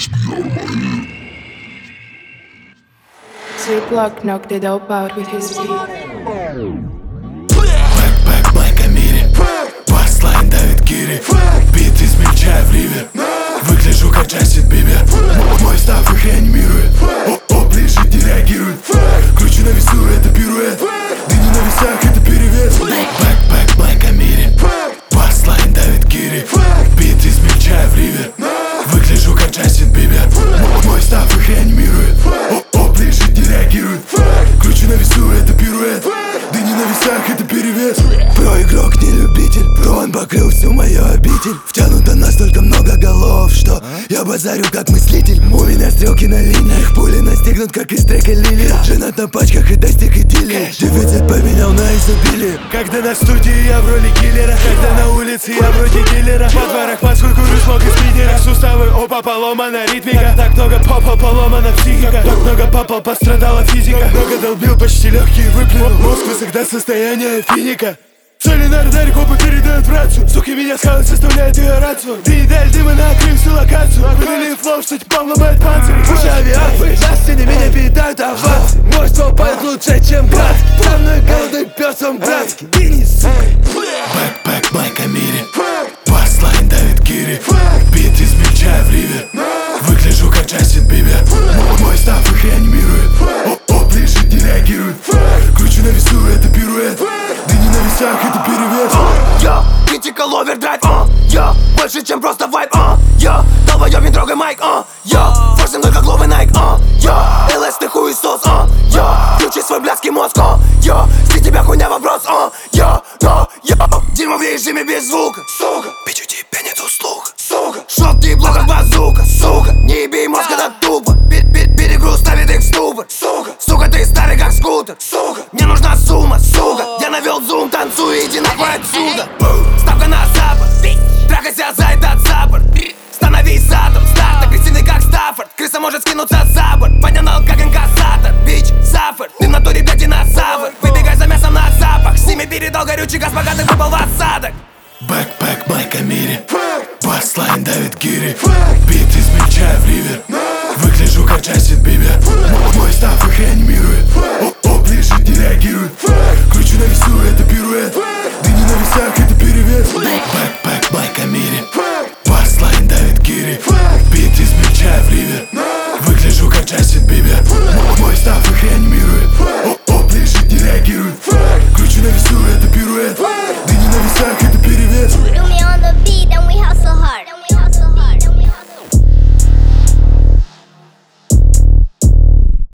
Ziploc knocked it dope out with his teeth. Бэк, Майк Амири, баслайн давит гири. Бит измельчая в ривер. Выгляжу как Джастин Бибер. Мой став их реанимирует. Оп, лежит, не реагирует. Кручу на весу, это пируэт. Дыни на весах, это перевес. Бэк, Майк Амири, баслайн давит гири. Бит измельчая в ривер. Выгляжу как Джастин Бибер. Мой став их реанимирует. Оп, лежит, не реагирует. Кручу на весу, это пируэт. Дыни на весах, это перевес. Про игрок не любитель. Про он покрыл всю мою обитель. Втянуто настолько много голов, что я базарю как мыслитель. У меня стрелки на линиях. Пули настигнут, как из трека Лили. Женат на пачках и достиг идиллии. Дефицит поменял на изобилие. Когда на студии я в роли киллера. Когда на улице я вроде киллера. Во дворах поскольку рыслок из спиннера. Суставы, опа, поломана ритмика. Так много попал, поломана психика. Так много попал, пострадала физика. Много долбил, почти легкие выплюнул. Мозг всегда состояние финика. Цели на радаре, копы передают в рацию. Суки меня схавают, составляют ее рацию. Ты не дай дыма на крым всю локацию. Выдали флоу, что типа ломает панцирь. Пусть авиафы, на стене меня питают овации. Мой ствол палит лучше, чем град. Со мной голодный пес, он братский. Ты не сука. Бэк, Майк Амири, баслайн давит гири. Бит измельчая в ривер. Выгляжу как Джастин Бибер. Мой став их реанимирует. Оп, лежит, не реагирует. Кручу на весу, это пируэт. Дыни на весах, это перевес. Я критикал овердрайв, я больше, чем просто вайб, я долбоёб, не трогай майк, я форсим только главы Найк, я ЛС, ты хуесос, я включи свой блядский мозг, я с тебя хуйня вопрос, я дерьмо в режиме без звука, сука. Бичу тебе нет услуг, сука. Шок ты блоков базука, сука. Не еби мозг, это тупо. Перегруз ставит их в ступор, сука. Сука, ты старый как скутер, сука. Мне нужна сумма, сука. Я навел зум, танцуй, иди нахуй отсюда. Ставка на запад, трахайся за этот запор. Становись задом, старт агрессивный как Стаффорд. Крыса может скинуться за борт, понянал как инкассатор. Бич, сафер, ты в натуре блядь динозавр. Выбегай за мясом на запах, с ними передал горючий газ, богатый выпал в осадок. Бэк, Майк Амири, баслайн давит гири. Бит измельчая в ривер. Выгляжу как Джастин Бибер. Мой став их реанимирует. Оп, лежит, не реагирует.